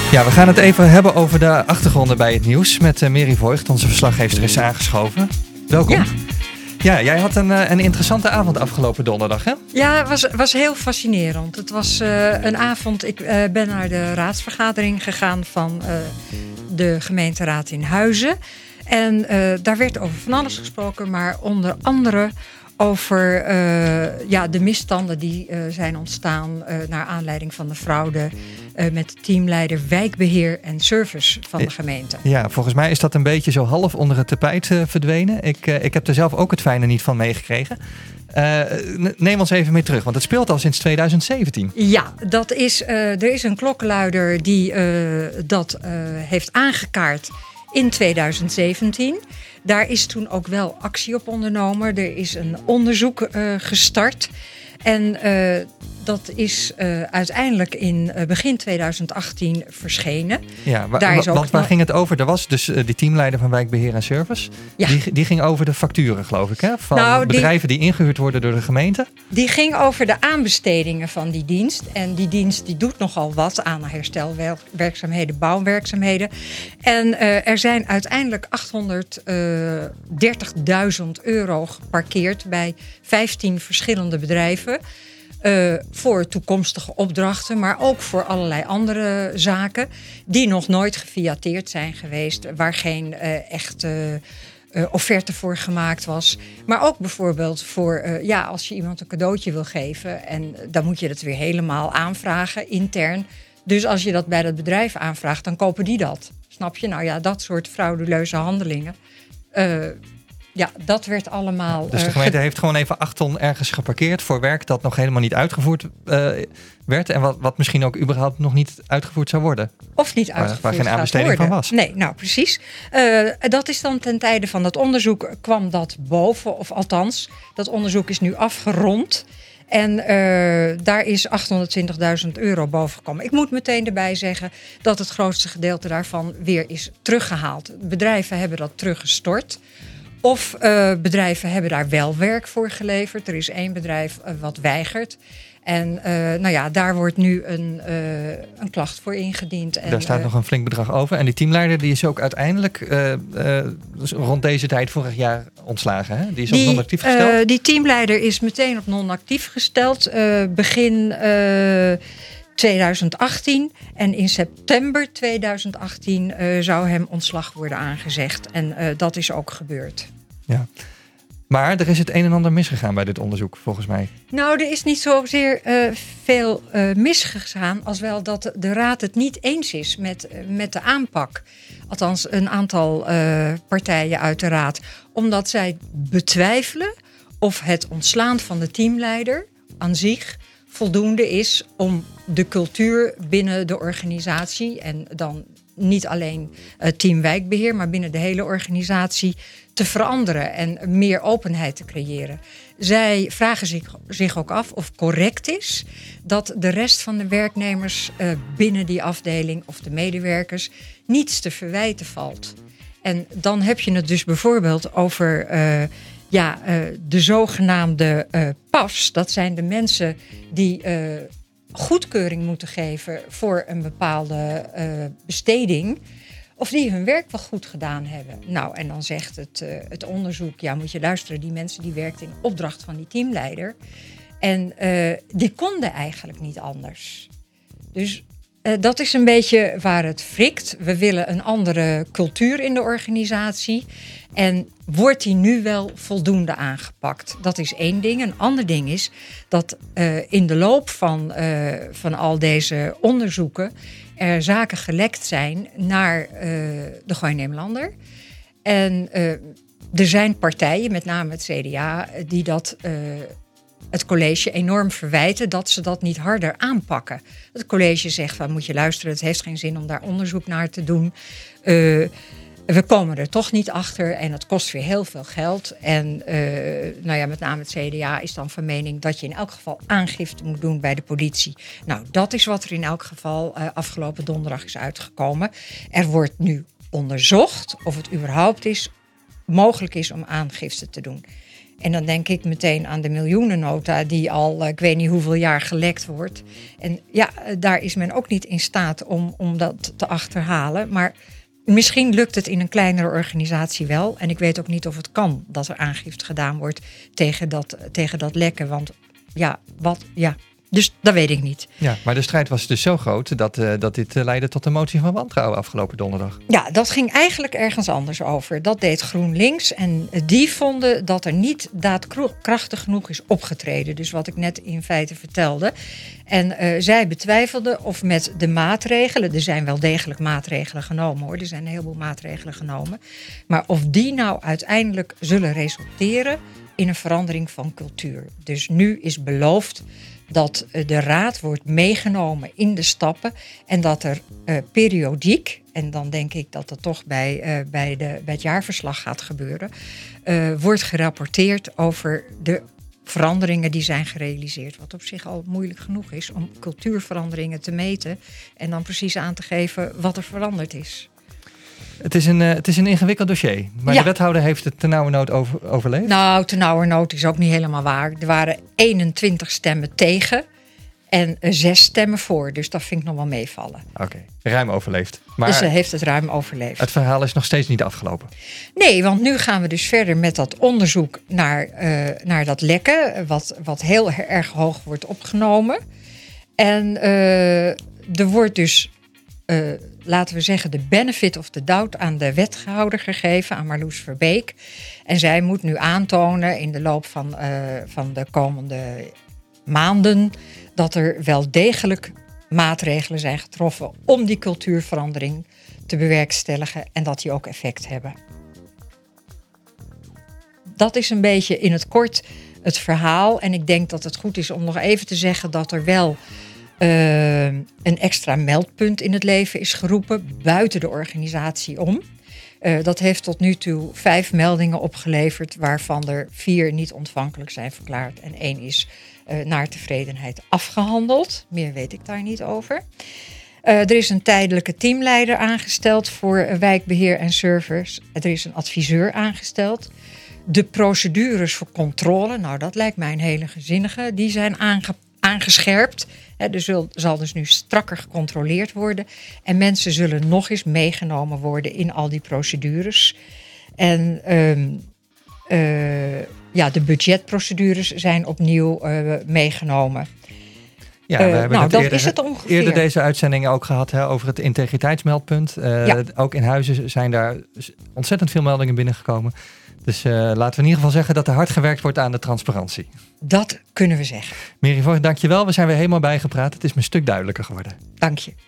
Ja, we gaan het even hebben over de achtergronden bij het nieuws met Mary Voigt. Onze verslaggever is aangeschoven. Welkom. Ja, jij had een interessante avond afgelopen donderdag, hè? Ja, het was heel fascinerend. Het was een avond, ik ben naar de raadsvergadering gegaan van de gemeenteraad in Huizen. En daar werd over van alles gesproken, maar onder andere over de misstanden die zijn ontstaan naar aanleiding van de fraude met de teamleider wijkbeheer en service van de gemeente. Ja, volgens mij is dat een beetje zo half onder het tapijt verdwenen. Ik heb er zelf ook het fijne niet van meegekregen. Neem ons even mee terug, want het speelt al sinds 2017. Ja, er is een klokkenluider die dat heeft aangekaart in 2017. Daar is toen ook wel actie op ondernomen. Er is een onderzoek gestart. En dat is uiteindelijk in begin 2018 verschenen. Ja, waar ging het over? Er was dus die teamleider van wijkbeheer en service. Ja. Die ging over de facturen, geloof ik, hè? Van bedrijven die ingehuurd worden door de gemeente. Die ging over de aanbestedingen van die dienst. En die dienst die doet nogal wat aan herstelwerkzaamheden, bouwwerkzaamheden. En er zijn uiteindelijk €830.000 geparkeerd bij 15 verschillende bedrijven. Voor toekomstige opdrachten, maar ook voor allerlei andere zaken die nog nooit gefiateerd zijn geweest, waar geen echte offerte voor gemaakt was. Maar ook bijvoorbeeld voor als je iemand een cadeautje wil geven en dan moet je dat weer helemaal aanvragen intern. Dus als je dat bij dat bedrijf aanvraagt, dan kopen die dat. Snap je? Nou ja, dat soort frauduleuze handelingen. Ja, dat werd allemaal. Dus de gemeente heeft gewoon even 8 ton ergens geparkeerd voor werk dat nog helemaal niet uitgevoerd werd. En wat misschien ook überhaupt nog niet uitgevoerd zou worden. Of niet uitgevoerd waar geen aanbesteding van was. Nee, nou precies. Dat is dan ten tijde van dat onderzoek kwam dat boven. Of althans, dat onderzoek is nu afgerond. En daar is €820.000 boven gekomen. Ik moet meteen erbij zeggen dat het grootste gedeelte daarvan weer is teruggehaald. Bedrijven hebben dat teruggestort. Of bedrijven hebben daar wel werk voor geleverd. Er is 1 bedrijf wat weigert. En daar wordt nu een klacht voor ingediend. En, daar staat nog een flink bedrag over. En die teamleider die is ook uiteindelijk rond deze tijd vorig jaar ontslagen. Hè? Die is op non-actief gesteld. Die teamleider is meteen op non-actief gesteld. Begin 2018. En in september 2018 zou hem ontslag worden aangezegd. En dat is ook gebeurd. Ja. Maar er is het een en ander misgegaan bij dit onderzoek, volgens mij. Nou, er is niet zozeer veel misgegaan, als wel dat de raad het niet eens is met de aanpak. Althans, een aantal partijen uit de raad. Omdat zij betwijfelen of het ontslaan van de teamleider aan zich voldoende is om de cultuur binnen de organisatie, en dan niet alleen team wijkbeheer, maar binnen de hele organisatie te veranderen en meer openheid te creëren. Zij vragen zich ook af of correct is dat de rest van de werknemers binnen die afdeling of de medewerkers niets te verwijten valt. En dan heb je het dus bijvoorbeeld over de zogenaamde PAFs. Dat zijn de mensen die goedkeuring moeten geven voor een bepaalde besteding. Of die hun werk wel goed gedaan hebben. Nou, en dan zegt het onderzoek, ja, moet je luisteren, die mensen die werkten in opdracht van die teamleider. En die konden eigenlijk niet anders. Dus dat is een beetje waar het wrikt. We willen een andere cultuur in de organisatie. En wordt die nu wel voldoende aangepakt? Dat is 1 ding. Een ander ding is dat in de loop van al deze onderzoeken er zaken gelekt zijn naar de Gooi Nederlander. En er zijn partijen, met name het CDA, die dat het college enorm verwijten dat ze dat niet harder aanpakken. Het college zegt van, moet je luisteren, het heeft geen zin om daar onderzoek naar te doen. We komen er toch niet achter en het kost weer heel veel geld. En met name het CDA is dan van mening dat je in elk geval aangifte moet doen bij de politie. Nou, dat is wat er in elk geval afgelopen donderdag is uitgekomen. Er wordt nu onderzocht of het überhaupt mogelijk is om aangifte te doen. En dan denk ik meteen aan de miljoenennota die al ik weet niet hoeveel jaar gelekt wordt. En ja, daar is men ook niet in staat om dat te achterhalen. Maar misschien lukt het in een kleinere organisatie wel. En ik weet ook niet of het kan dat er aangifte gedaan wordt tegen dat lekken. Want dus dat weet ik niet. Ja, maar de strijd was dus zo groot dat dit leidde tot een motie van wantrouwen afgelopen donderdag. Ja, dat ging eigenlijk ergens anders over. Dat deed GroenLinks en die vonden dat er niet daadkrachtig genoeg is opgetreden. Dus wat ik net in feite vertelde. En zij betwijfelden of met de maatregelen, er zijn wel degelijk maatregelen genomen hoor. Er zijn een heleboel maatregelen genomen. Maar of die nou uiteindelijk zullen resulteren in een verandering van cultuur. Dus nu is beloofd dat de raad wordt meegenomen in de stappen en dat er periodiek, en dan denk ik dat dat toch bij het jaarverslag gaat gebeuren, wordt gerapporteerd over de veranderingen die zijn gerealiseerd. Wat op zich al moeilijk genoeg is om cultuurveranderingen te meten en dan precies aan te geven wat er veranderd is. Het is een ingewikkeld dossier. Maar de wethouder heeft het ternauwernood overleefd? Nou, ternauwernood is ook niet helemaal waar. Er waren 21 stemmen tegen en 6 stemmen voor. Dus dat vind ik nog wel meevallen. Oké, ruim overleefd. Maar dus ze heeft het ruim overleefd. Het verhaal is nog steeds niet afgelopen. Nee, want nu gaan we dus verder met dat onderzoek naar dat lekken. Wat heel erg hoog wordt opgenomen. En er wordt dus, laten we zeggen, de benefit of the doubt aan de wethouder gegeven, aan Marloes Verbeek. En zij moet nu aantonen in de loop van de komende maanden dat er wel degelijk maatregelen zijn getroffen om die cultuurverandering te bewerkstelligen en dat die ook effect hebben. Dat is een beetje in het kort het verhaal. En ik denk dat het goed is om nog even te zeggen dat er wel een extra meldpunt in het leven is geroepen buiten de organisatie om. Dat heeft tot nu toe 5 meldingen opgeleverd, waarvan er 4 niet ontvankelijk zijn verklaard en 1 is naar tevredenheid afgehandeld. Meer weet ik daar niet over. Er is een tijdelijke teamleider aangesteld voor wijkbeheer en servers. Er is een adviseur aangesteld. De procedures voor controle, nou dat lijkt mij een hele gezinnige, die zijn aangescherpt. Er zal dus nu strakker gecontroleerd worden. En mensen zullen nog eens meegenomen worden in al die procedures. En de budgetprocedures zijn opnieuw meegenomen. Ja, we hebben het eerder deze uitzending ook gehad over het integriteitsmeldpunt. Ook in Huizen zijn daar ontzettend veel meldingen binnengekomen. Dus laten we in ieder geval zeggen dat er hard gewerkt wordt aan de transparantie. Dat kunnen we zeggen. Mary Voigt, dank je wel. We zijn weer helemaal bijgepraat. Het is me een stuk duidelijker geworden. Dank je.